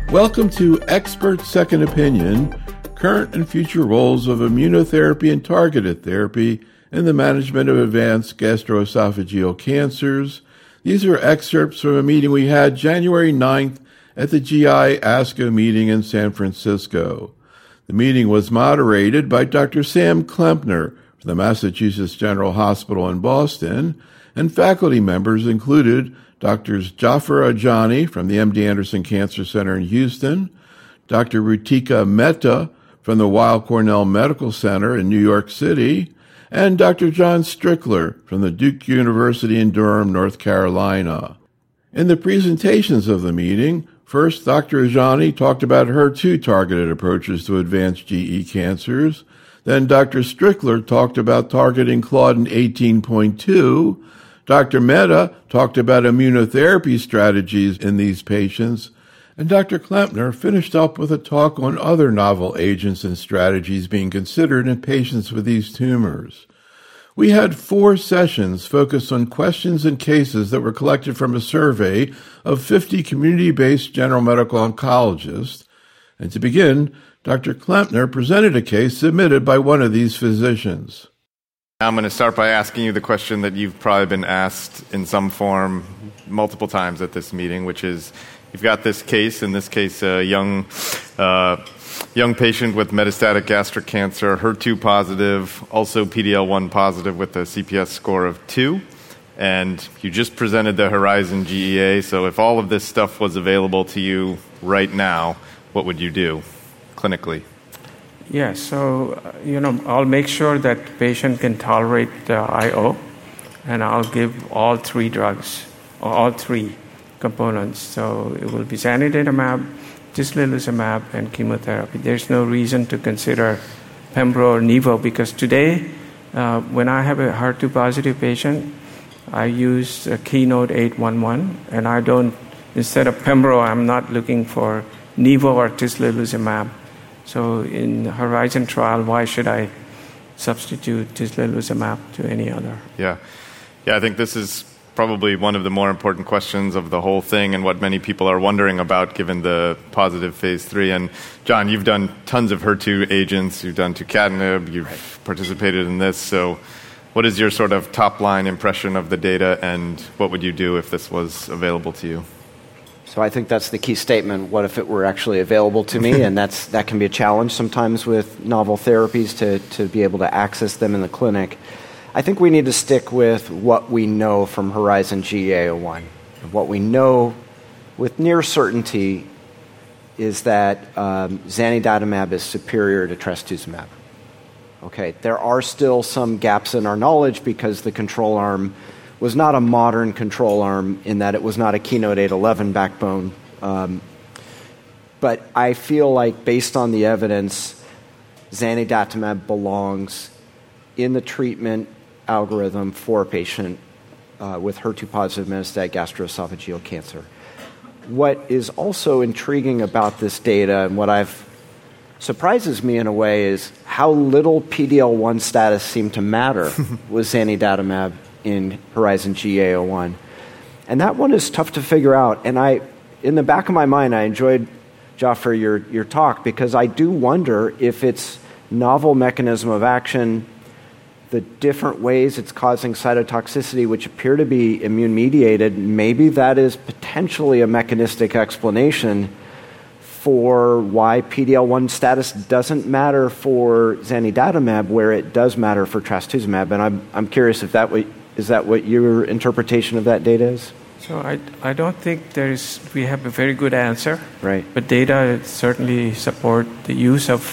Welcome to Expert Second Opinion, Current and Future Roles of Immunotherapy and Targeted Therapy in the Management of Advanced Gastroesophageal Cancers. These are excerpts from a meeting we had January 9th at the GI ASCO meeting in San Francisco. The meeting was moderated by Dr. Sam Klempner from the Massachusetts General Hospital in Boston, and faculty members included Drs. Jaffer Ajani from the MD Anderson Cancer Center in Houston, Dr. Rutika Mehta from the Weill Cornell Medical Center in New York City, and Dr. John Strickler from the Duke University in Durham, North Carolina. In the presentations of the meeting, first, Dr. Ajani talked about HER2-targeted approaches to advanced GE cancers. Then Dr. Strickler talked about targeting Claudin 18.2. Dr. Mehta talked about immunotherapy strategies in these patients. And Dr. Klempner finished up with a talk on other novel agents and strategies being considered in patients with these tumors. We had 4 sessions focused on questions and cases that were collected from a survey of 50 community-based general medical oncologists. And to begin, Dr. Klempner presented a case submitted by one of these physicians. I'm going to start by asking you the question that you've probably been asked in some form multiple times at this meeting, which is, you've got this case, in this case a young patient with metastatic gastric cancer, HER2 positive, also PD-L1 positive with a CPS score of 2. And you just presented the Horizon GEA, so if all of this stuff was available to you right now, what would you do clinically? Yeah, so, I'll make sure that the patient can tolerate the IO, and I'll give all 3 drugs, or all 3 components. So it will be zanidatamab, tislelizumab, and chemotherapy. There's no reason to consider pembro or nivo, because today, when I have a HER2-positive patient, I use Keynote 811, and I don't, instead of pembro, I'm not looking for nivo or tislelizumab. So in the Horizon trial, why should I substitute tislelizumab to any other? Yeah, I think this is probably one of the more important questions of the whole thing and what many people are wondering about given the positive phase 3. And John, you've done tons of HER2 agents. You've done tucatinib. You've participated in this. So what is your sort of top-line impression of the data, and what would you do if this was available to you? So I think that's the key statement. What if it were actually available to me? And that can be a challenge sometimes with novel therapies to be able to access them in the clinic. I think we need to stick with what we know from Horizon GEA-01. What we know with near certainty is that zanidatamab is superior to trastuzumab. Okay, there are still some gaps in our knowledge because the control arm was not a modern control arm in that it was not a Keynote 811 backbone. But I feel like based on the evidence, zanidatamab belongs in the treatment algorithm for a patient with HER2-positive metastatic gastroesophageal cancer. What is also intriguing about this data, and what surprises me in a way, is how little PD-L1 status seemed to matter with zanidatamab in Horizon GEA-01. And that one is tough to figure out. And in the back of my mind, I enjoyed, Jaffer, your talk, because I do wonder if it's novel mechanism of action, the different ways it's causing cytotoxicity, which appear to be immune-mediated, maybe that is potentially a mechanistic explanation for why PD-L1 status doesn't matter for zanidatamab, where it does matter for trastuzumab. And I'm curious if is that what your interpretation of that data is? So I don't think we have a very good answer. Right. But data certainly support the use of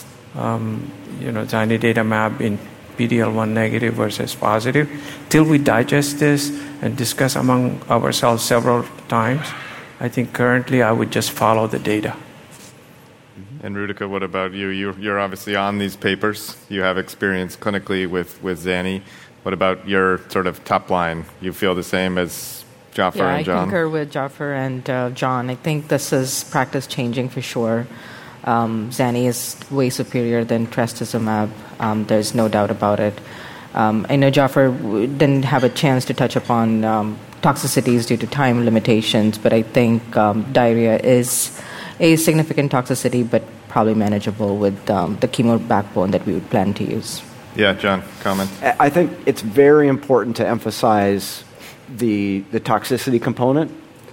zanidatamab in PD-L1 negative versus positive. Till we digest this and discuss among ourselves several times, I think currently I would just follow the data. And Rutika, what about you? You're obviously on these papers. You have experience clinically with Zani. What about your sort of top line? You feel the same as Jaffer and John? I concur with Jaffer and John. I think this is practice changing for sure. Zani is way superior than trastuzumab. There's no doubt about it. I know Jaffer didn't have a chance to touch upon toxicities due to time limitations, but I think diarrhea is a significant toxicity, but probably manageable with the chemo backbone that we would plan to use. Yeah, John, comment? I think it's very important to emphasize the toxicity component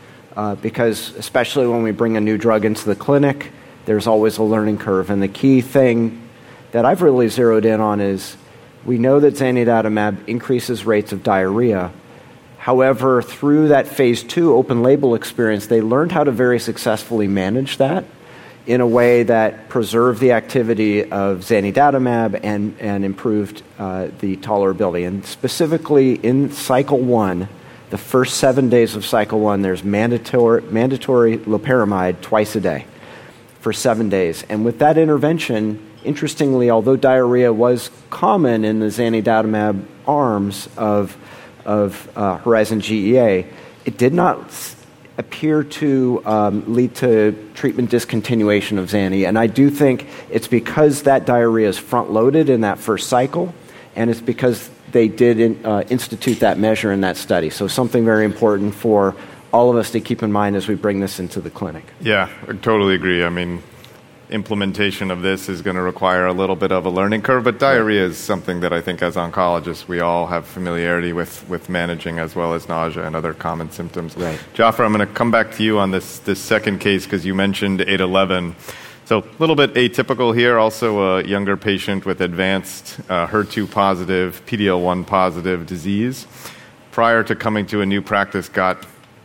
because especially when we bring a new drug into the clinic, there's always a learning curve. And the key thing that I've really zeroed in on is we know that zanidatamab increases rates of diarrhea. However, through that phase 2 open label experience, they learned how to very successfully manage that in a way that preserved the activity of zanidatamab and improved the tolerability. And specifically in cycle 1, the first 7 days of cycle 1, there's mandatory loperamide twice a day for 7 days. And with that intervention, interestingly, although diarrhea was common in the zanidatamab arms of Horizon GEA, it did not appear to lead to treatment discontinuation of Zani. And I do think it's because that diarrhea is front-loaded in that first cycle, and it's because they did institute that measure in that study. So something very important for all of us to keep in mind as we bring this into the clinic. Yeah, I totally agree. I mean, implementation of this is going to require a little bit of a learning curve, but diarrhea is something that I think as oncologists we all have familiarity with managing, as well as nausea and other common symptoms. Right. Jaffer, I'm going to come back to you on this second case because you mentioned 811. So a little bit atypical here, also a younger patient with advanced HER2 positive, PD-L1 positive disease. Prior to coming to a new practice, got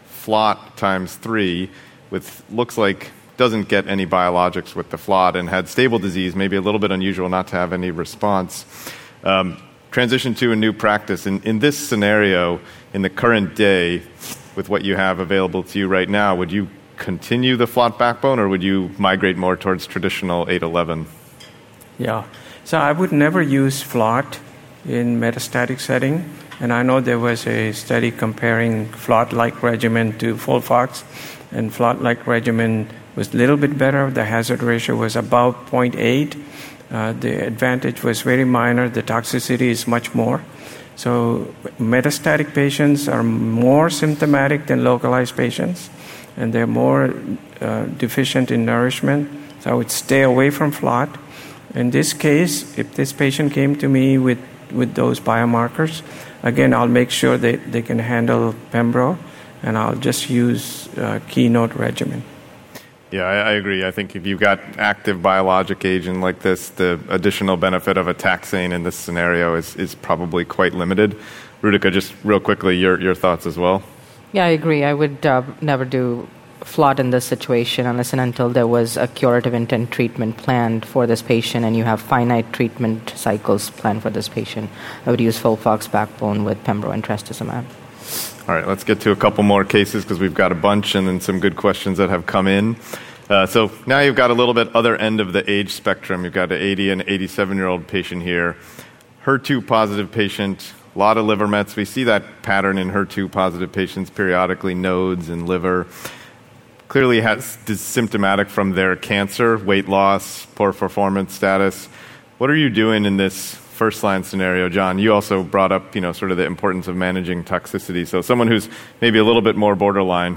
FLOT times 3 with looks like doesn't get any biologics with the FLOT and had stable disease, maybe a little bit unusual not to have any response. Transition to a new practice. In this scenario, in the current day, with what you have available to you right now, would you continue the FLOT backbone or would you migrate more towards traditional 811? Yeah. So I would never use FLOT in metastatic setting. And I know there was a study comparing FLOT-like regimen to FOLFOX, and FLOT-like regimen was a little bit better. The hazard ratio was about 0.8. The advantage was very minor. The toxicity is much more. So metastatic patients are more symptomatic than localized patients, and they're more deficient in nourishment. So I would stay away from FLOT. In this case, if this patient came to me with those biomarkers, again, I'll make sure that they can handle Pembro, and I'll just use Keynote regimen. Yeah, I agree. I think if you've got active biologic agent like this, the additional benefit of a taxane in this scenario is probably quite limited. Rudika, just real quickly, your thoughts as well? Yeah, I agree. I would never do FLOT in this situation unless and until there was a curative intent treatment planned for this patient and you have finite treatment cycles planned for this patient. I would use FOLFOX backbone with Pembro and trastuzumab. All right, let's get to a couple more cases because we've got a bunch and then some good questions that have come in. So now you've got a little bit other end of the age spectrum. You've got an 80 and 87-year-old patient here. HER2 positive patient, a lot of liver mets. We see that pattern in HER2 positive patients periodically, nodes and liver. Clearly is symptomatic from their cancer, weight loss, poor performance status. What are you doing in this first-line scenario? John, you also brought up, sort of the importance of managing toxicity. So someone who's maybe a little bit more borderline.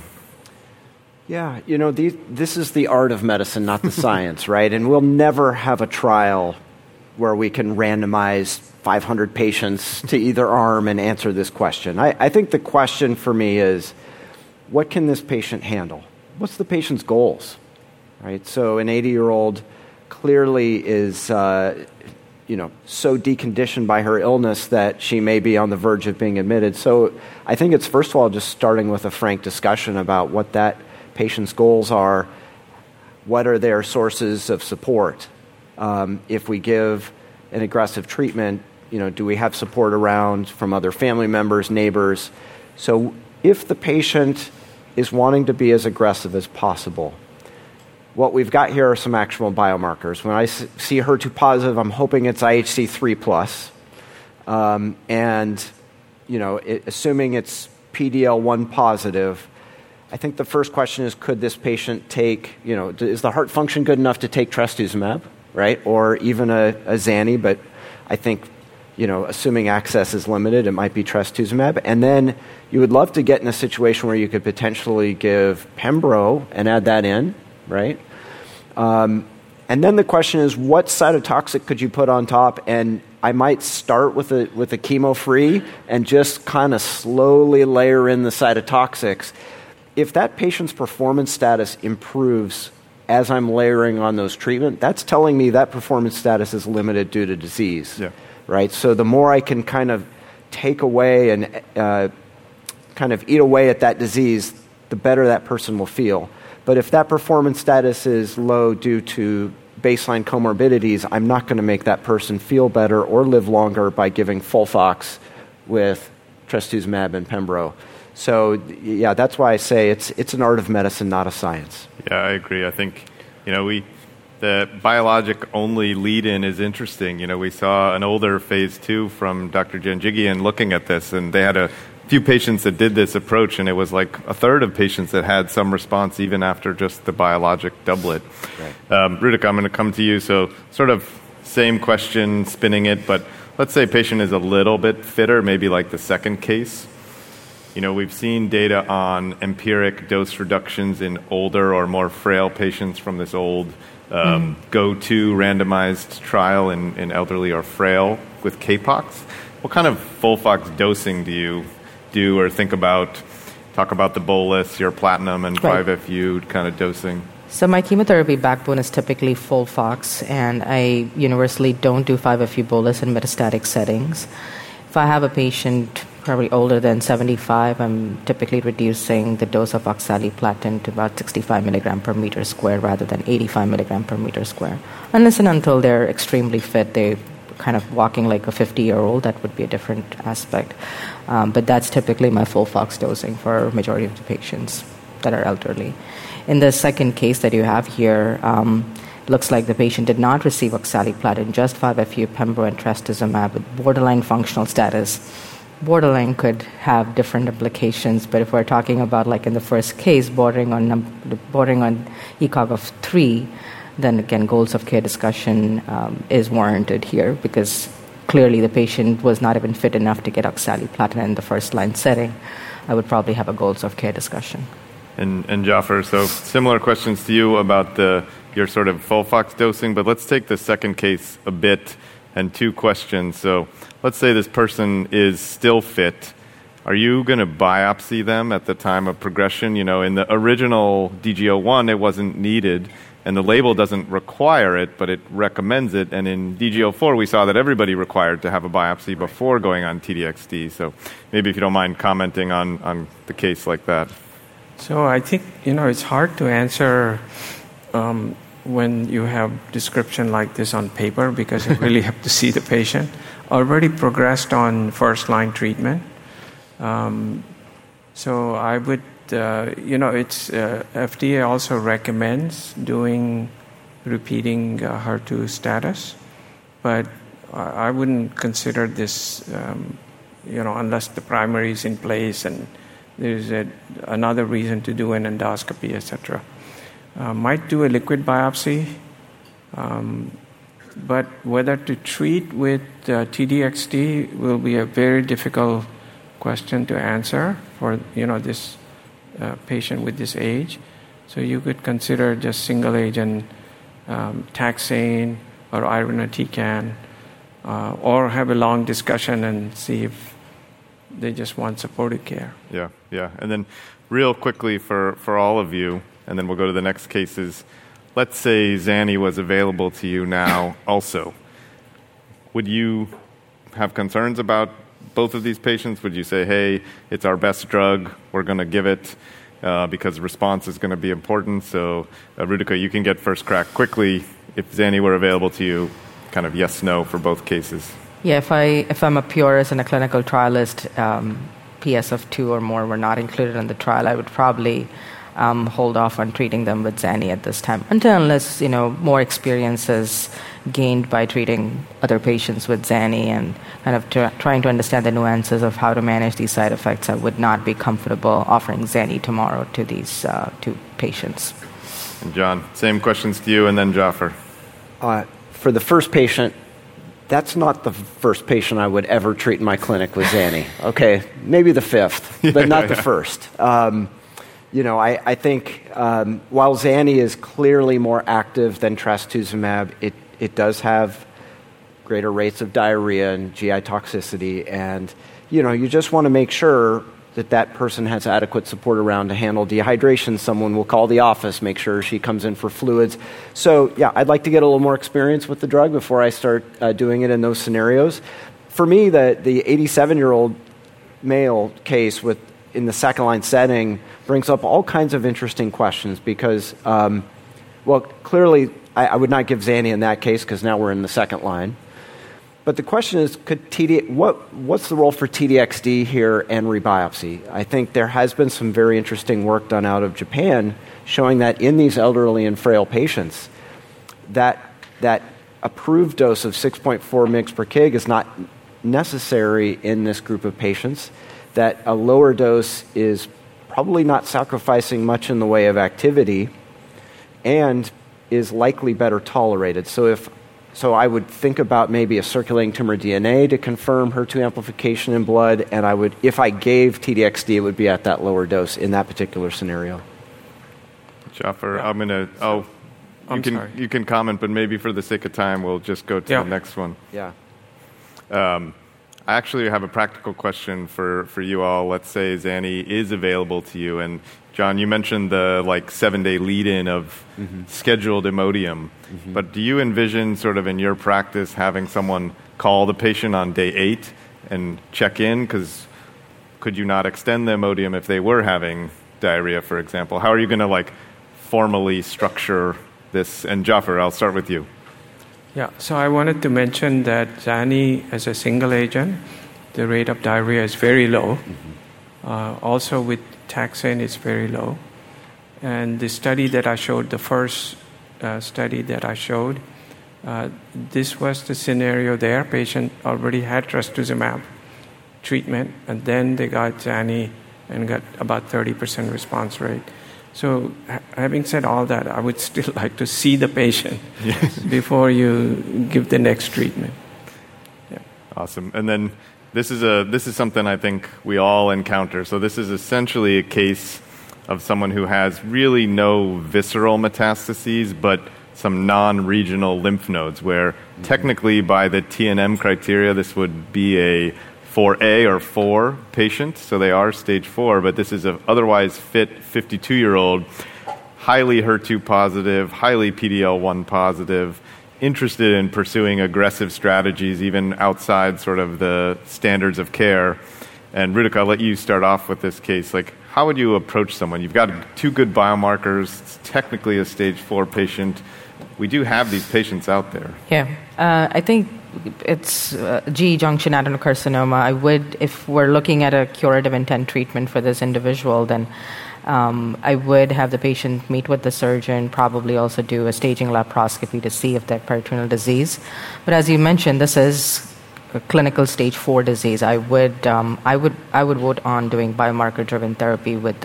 Yeah, this is the art of medicine, not the science, right? And we'll never have a trial where we can randomize 500 patients to either arm and answer this question. I think the question for me is, what can this patient handle? What's the patient's goals, right? So an 80-year-old clearly is, so deconditioned by her illness that she may be on the verge of being admitted. So I think it's, first of all, just starting with a frank discussion about what that patient's goals are, what are their sources of support. If we give an aggressive treatment, do we have support around from other family members, neighbors? So if the patient is wanting to be as aggressive as possible, what we've got here are some actionable biomarkers. When I see HER2 positive, I'm hoping it's IHC3+. Assuming it's PD-L1 positive, I think the first question is, could this patient take, is the heart function good enough to take trastuzumab, right? Or even a Zani, but I think, assuming access is limited, it might be trastuzumab. And then you would love to get in a situation where you could potentially give Pembro and add that in, right? And then the question is, what cytotoxic could you put on top? And I might start with a chemo-free and just kind of slowly layer in the cytotoxics. If that patient's performance status improves as I'm layering on those treatment, that's telling me that performance status is limited due to disease, right? So the more I can kind of take away and kind of eat away at that disease, the better that person will feel. But if that performance status is low due to baseline comorbidities, I'm not going to make that person feel better or live longer by giving FOLFOX with trastuzumab and pembro. So, yeah, that's why I say it's an art of medicine, not a science. Yeah, I agree. I think, the biologic-only lead-in is interesting. We saw an older phase 2 from Dr. Janjigian looking at this, and they had a few patients that did this approach, and it was like a third of patients that had some response even after just the biologic doublet. Right. Rudika, I'm going to come to you. So sort of same question, spinning it, but let's say a patient is a little bit fitter, maybe like the second case. We've seen data on empiric dose reductions in older or more frail patients from this old GO2 randomized trial in elderly or frail with CAPOX. What kind of FOLFOX dosing do you do or think about? Talk about the bolus, your platinum and 5FU kind of dosing. So my chemotherapy backbone is typically FOLFOX, and I universally don't do 5FU bolus in metastatic settings. If I have a patient probably older than 75, I'm typically reducing the dose of oxaliplatin to about 65 milligram per meter square rather than 85 milligram per meter square. Unless and until they're extremely fit, they're kind of walking like a 50-year-old, that would be a different aspect. But that's typically my FOLFOX dosing for majority of the patients that are elderly. In the second case that you have here, looks like the patient did not receive oxaliplatin, just 5FU, pembro, and trastuzumab with borderline functional status. Borderline could have different implications, but if we're talking about, like in the first case, bordering on ECOG of 3, then again, goals of care discussion is warranted here because clearly the patient was not even fit enough to get oxaliplatin in the first-line setting. I would probably have a goals of care discussion. And Jaffer, so similar questions to you about your sort of FOLFOX dosing, but let's take the second case a bit and two questions. So let's say this person is still fit. Are you going to biopsy them at the time of progression? In the original DG01, it wasn't needed, and the label doesn't require it, but it recommends it. And in DG04, we saw that everybody required to have a biopsy before going on TDXD. So maybe if you don't mind commenting on the case like that. So I think, it's hard to answer when you have description like this on paper because you really have to see the patient. Already progressed on first-line treatment. So I would, FDA also recommends repeating HER2 status, but I wouldn't consider this, unless the primary is in place and there's another reason to do an endoscopy, etc. Might do a liquid biopsy, but whether to treat with TDXD will be a very difficult question to answer for this patient with this age. So you could consider just single agent taxane or irinotecan, or have a long discussion and see if they just want supportive care. Yeah. And then real quickly for all of you, and then we'll go to the next cases. Let's say Zani was available to you now also. Would you have concerns about both of these patients? Would you say, hey, it's our best drug, we're going to give it because response is going to be important? So, Rudika, you can get first crack quickly. If Zani were available to you, kind of yes, no for both cases. Yeah, if I'm a purist and a clinical trialist, PS of 2 or more were not included in the trial, I would probably hold off on treating them with Zani at this time, unless more experience is gained by treating other patients with Zani and kind of trying to understand the nuances of how to manage these side effects. I would not be comfortable offering Zani tomorrow to these two patients. And John, same questions to you, and then Jaffer. For the first patient, that's not the first patient I would ever treat in my clinic with Zani. Okay, maybe the fifth, but not the first. I think while Zani is clearly more active than trastuzumab, it does have greater rates of diarrhea and GI toxicity, and you just want to make sure that person has adequate support around to handle dehydration. Someone will call the office, make sure she comes in for fluids. So yeah, I'd like to get a little more experience with the drug before I start doing it in those scenarios. For me, the 87-year-old male case in the second-line setting brings up all kinds of interesting questions because, clearly I would not give Zani in that case because now we're in the second line. But the question is, what's the role for TDXD here and rebiopsy? I think there has been some very interesting work done out of Japan showing that in these elderly and frail patients, that approved dose of 6.4 mg per kg is not necessary in this group of patients, that a lower dose is probably not sacrificing much in the way of activity and is likely better tolerated. So I would think about maybe a circulating tumor DNA to confirm HER2 amplification in blood, and if I gave TDXD, it would be at that lower dose in that particular scenario. Jaffer, yeah. You can comment, but maybe for the sake of time, we'll just go to the next one. Yeah. I actually have a practical question for you all. Let's say Zani is available to you, and John, you mentioned the 7-day lead-in of scheduled Imodium, but do you envision sort of in your practice having someone call the patient on day 8 and check in? Because could you not extend the Imodium if they were having diarrhea, for example? How are you going to formally structure this? And Jaffer, I'll start with you. Yeah, so I wanted to mention that Zani, as a single agent, the rate of diarrhea is very low. Also with taxane, it's very low. And the study that I showed, the first study that I showed, this was the scenario there. Patient already had trastuzumab treatment, and then they got Zani and got about 30% response rate. So having said all that, I would still like to see the patient before you give the next treatment. Yeah. Awesome. And then this is something I think we all encounter. So this is essentially a case of someone who has really no visceral metastases, but some non-regional lymph nodes, where technically by the TNM criteria, this would be a 4A or 4 patient, so they are stage 4, but this is an otherwise fit 52-year-old, highly HER2 positive, highly PD-L1 positive, interested in pursuing aggressive strategies even outside sort of the standards of care. And Rutika, I'll let you start off with this case. How would you approach someone? You've got 2 good biomarkers, it's technically a stage 4 patient. We do have these patients out there. Yeah, I think it's GE junction adenocarcinoma. If we're looking at a curative intent treatment for this individual, then I would have the patient meet with the surgeon, probably also do a staging laparoscopy to see if they have peritoneal disease. But as you mentioned, this is a clinical stage 4 disease. I would vote on doing biomarker-driven therapy with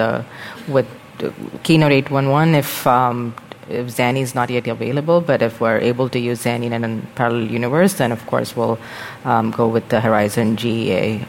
Keynote 811 if Zani is not yet available, but if we're able to use Zani in a parallel universe, then of course we'll go with the Horizon GEA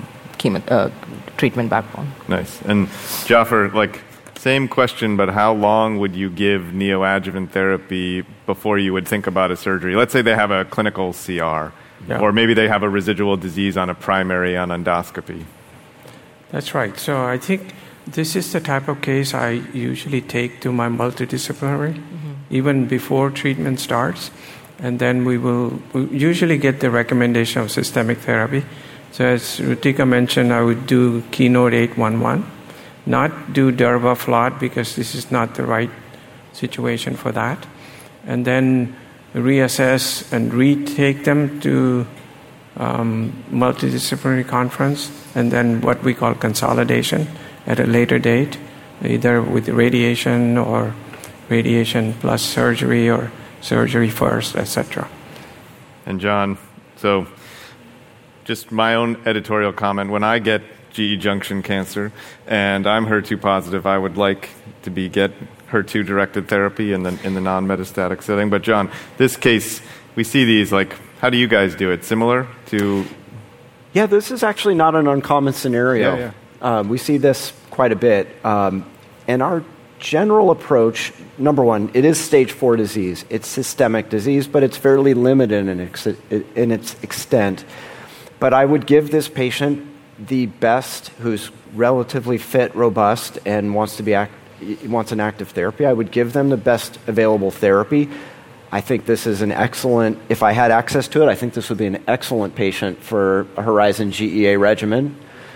treatment backbone. Nice. And Jaffer, same question, but how long would you give neoadjuvant therapy before you would think about a surgery? Let's say they have a clinical CR, or maybe they have a residual disease on a primary on endoscopy. That's right. So I think this is the type of case I usually take to my multidisciplinary, even before treatment starts. And then we usually get the recommendation of systemic therapy. So as Rutika mentioned, I would do Keynote 811, not do Durva-Flot because this is not the right situation for that. And then reassess and retake them to multidisciplinary conference, and then what we call consolidation at a later date, either with radiation or radiation plus surgery or surgery first, etc. And John, so just my own editorial comment, when I get GE junction cancer and I'm HER2 positive, I would like to get HER2-directed therapy in the non-metastatic setting. But John, this case, we see these, how do you guys do it? Similar to... Yeah, this is actually not an uncommon scenario. Yeah. We see this quite a bit. And our general approach, number one, it is stage 4 disease. It's systemic disease, but it's fairly limited in its extent. But I would give this patient the best, who's relatively fit, robust, and wants an active therapy. I would give them the best available therapy. I think this is an excellent, if I had access to it, I think this would be an excellent patient for a Horizon GEA regimen.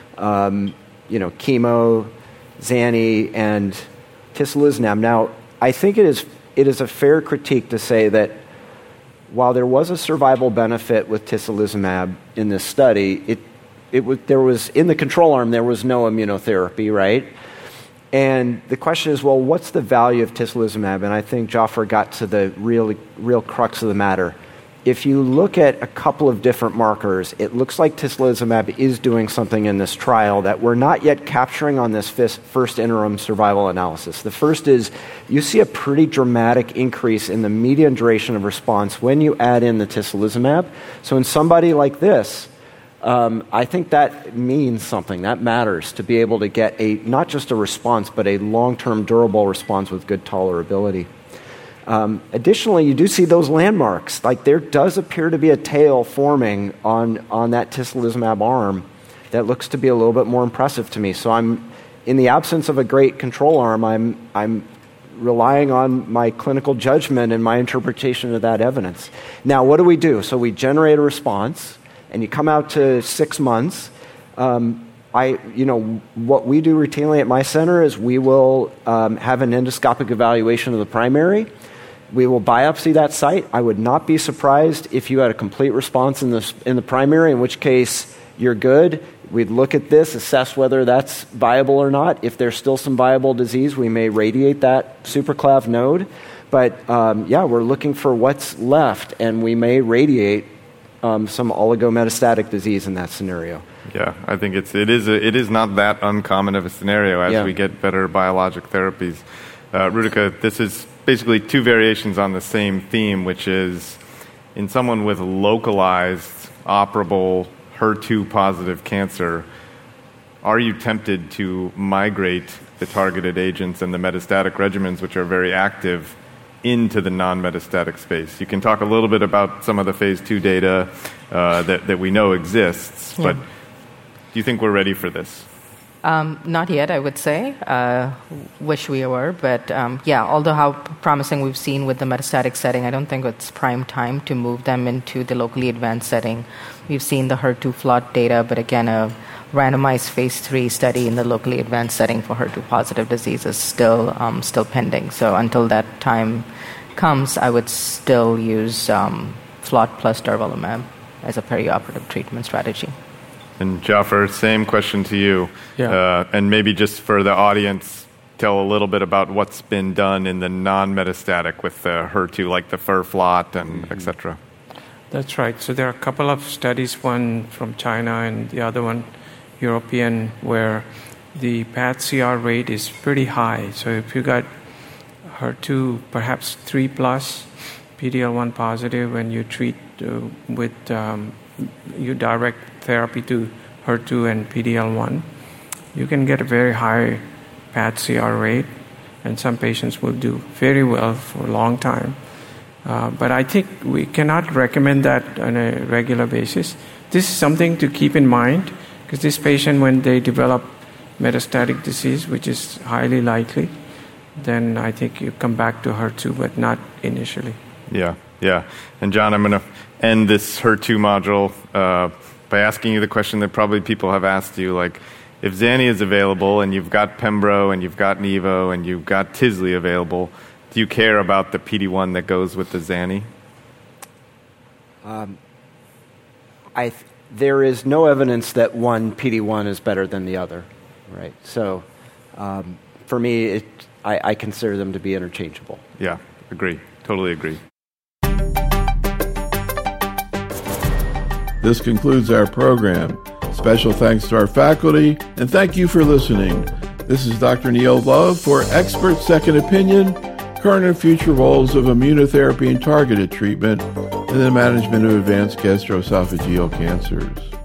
Chemo, Zani, and tislelizumab. Now, I think it is a fair critique to say that while there was a survival benefit with tislelizumab in this study, there was in the control arm there was no immunotherapy, right? And the question is, well, what's the value of tislelizumab? And I think Jaffer got to the real crux of the matter. If you look at a couple of different markers, it looks like tislelizumab is doing something in this trial that we're not yet capturing on this first interim survival analysis. The first is you see a pretty dramatic increase in the median duration of response when you add in the tislelizumab. So in somebody like this, I think that means something. That matters to be able to get not just a response, but a long-term durable response with good tolerability. Additionally, you do see those landmarks. Like there does appear to be a tail forming on that tislelizumab arm that looks to be a little bit more impressive to me. So I'm, in the absence of a great control arm, I'm relying on my clinical judgment and my interpretation of that evidence. Now, what do? So we generate a response, and you come out to 6 months. What we do routinely at my center is we will have an endoscopic evaluation of the primary. We will biopsy that site. I would not be surprised if you had a complete response in the primary, in which case you're good. We'd look at this, assess whether that's viable or not. If there's still some viable disease, we may radiate that supraclav node. But we're looking for what's left, and we may radiate some oligometastatic disease in that scenario. Yeah, I think it is not that uncommon of a scenario as we get better biologic therapies. Rudika, this is basically two variations on the same theme, which is in someone with localized, operable, HER2-positive cancer, are you tempted to migrate the targeted agents and the metastatic regimens, which are very active, into the non-metastatic space? You can talk a little bit about some of the phase 2 data that we know exists, but do you think we're ready for this? Not yet, I would say. Wish we were, but although how promising we've seen with the metastatic setting, I don't think it's prime time to move them into the locally advanced setting. We've seen the HER2 FLOT data, but again, a randomized phase 3 study in the locally advanced setting for HER2-positive disease is still pending. So until that time comes, I would still use FLOT plus durvalumab as a perioperative treatment strategy. And Jaffer, same question to you. Yeah. And maybe just for the audience, tell a little bit about what's been done in the non-metastatic with the HER2, like the FERFLOT and et cetera. That's right. So there are a couple of studies, one from China and the other one European, where the PAT-CR rate is pretty high. So if you got HER2, perhaps 3+, PD-L1 positive, and you treat you direct therapy to HER2 and PD-L1, you can get a very high PAT-CR rate, and some patients will do very well for a long time. But I think we cannot recommend that on a regular basis. This is something to keep in mind, because this patient, when they develop metastatic disease, which is highly likely, then I think you come back to HER2, but not initially. Yeah. And John, I'm going to end this HER2 module by asking you the question that probably people have asked you, like, if Zani is available and you've got Pembro and you've got Nivo and you've got Tisli available, do you care about the PD-1 that goes with the Zani? There is no evidence that one PD-1 is better than the other, right? So for me, I consider them to be interchangeable. Yeah, agree. Totally agree. This concludes our program. Special thanks to our faculty, and thank you for listening. This is Dr. Neil Love for Expert Second Opinion, Current and Future Roles of Immunotherapy and Targeted Treatment in the Management of Advanced Gastroesophageal Cancers.